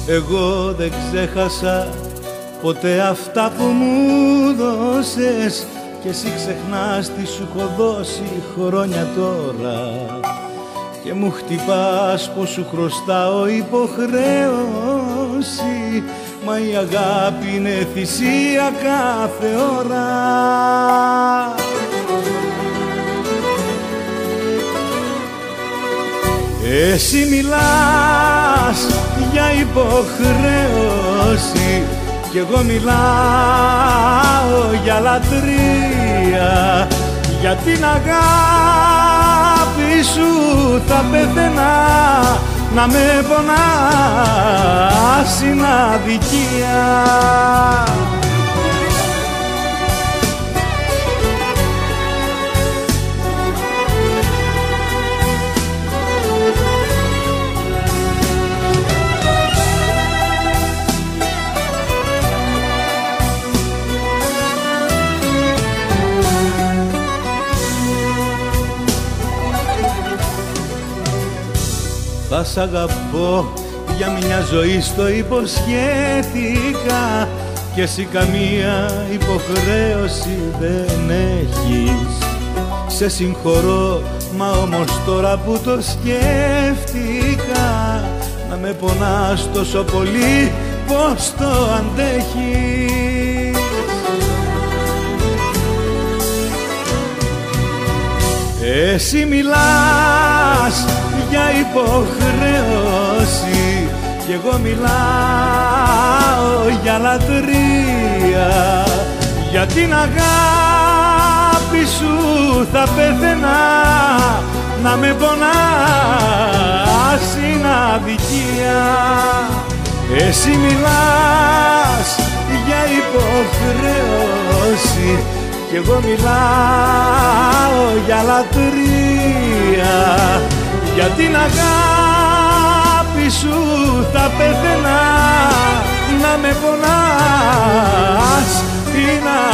Εγώ δεν ξέχασα ποτέ αυτά που μου δώσες και εσύ ξεχνάς τι σου έχω δώσει χρόνια τώρα και μου χτυπάς πως σου χρωστάω υποχρέωση, μα η αγάπη είναι θυσία κάθε ώρα. Εσύ μιλάς για υποχρέωση κι εγώ μιλάω για λατρεία, για την αγάπη σου θα πεθαίνα, να με πονάς είναι αδικία. Θα σ' αγαπώ για μια ζωή, στο υποσχέθηκα και εσύ καμία υποχρέωση δεν έχεις. Σε συγχωρώ, μα όμως τώρα που το σκέφτηκα, να με πονάς τόσο πολύ πως το αντέχεις. Εσύ μιλάς για υποχρέωση κι εγώ μιλάω για λατρεία, για την αγάπη σου θα πεθαίνα, να με πονάς είναι αδικία. Εσύ μιλάς για υποχρέωση κι εγώ μιλάω για λατρεία, για την αγάπη σου θα πεθαίνα, να με πονάς είναι